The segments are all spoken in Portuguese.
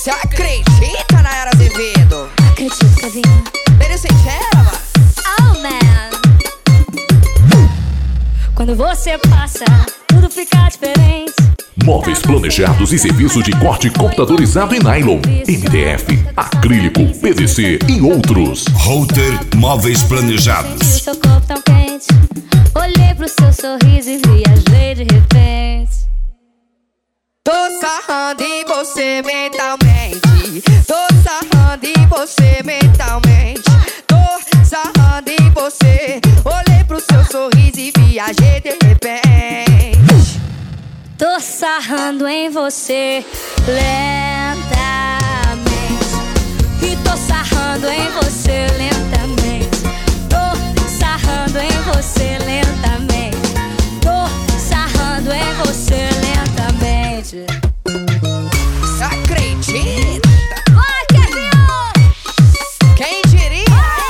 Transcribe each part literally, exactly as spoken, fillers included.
Você acredita, Nayara Azevedo? Acredito, Kevinho. Merecentela, mano. Oh, man. Quando você passa, tudo fica diferente. Móveis planejados e serviço de corte computadorizado em nylon, M D F, acrílico, P V C e outros. Router Móveis Senti o Planejados. seu corpo tão quente. Olhei pro seu sorriso e viajei de repente. Tô sarrando em você mentalmente. Tô sarrando em você mentalmente. Tô sarrando em você. Olhei pro seu sorriso e viajei de repente. Tô sarrando em você lentamente. E tô sarrando em você lentamente. Tô sarrando em você lentamente. Tô sarrando em você lentamente. Você acredita? Vai, Kevinho! Quem diria?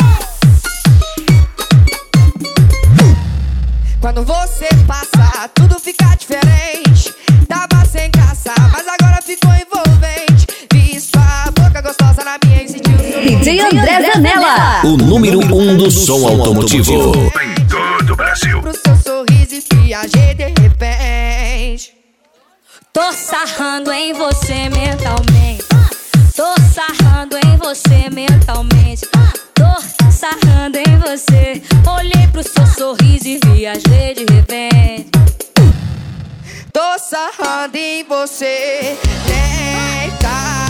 Quando você passa, tudo fica diferente. Tava sem graça, mas agora ficou envolvente. Vi sua boca gostosa na minha e sentiu o seu D J André Zanella. O número um do som automotivo. Em todo o Brasil. pro seu sorriso e viajei de repente. Tô sarrando em você mentalmente. Tô sarrando em você mentalmente. Tô sarrando em você. Olhei pro seu sorriso e viajei de repente. Tô sarrando em você lentamente.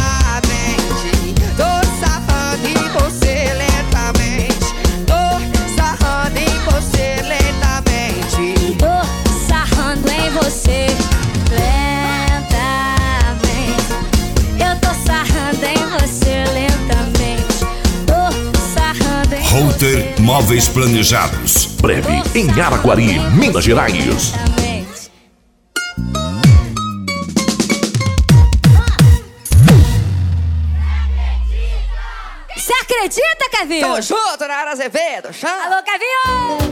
Tô sarrando em você lentamente. Tô sarrando em você lentamente. Tô sarrando em você lentamente. Eu tô sarrando em você lentamente. Tô sarrando em Router Móveis Planejados. Breve em Araguari, Minas Gerais. lentamente. Você acredita, Kevinho? Tamo junto, Nayara Azevedo. Chama. Alô, Kevinho!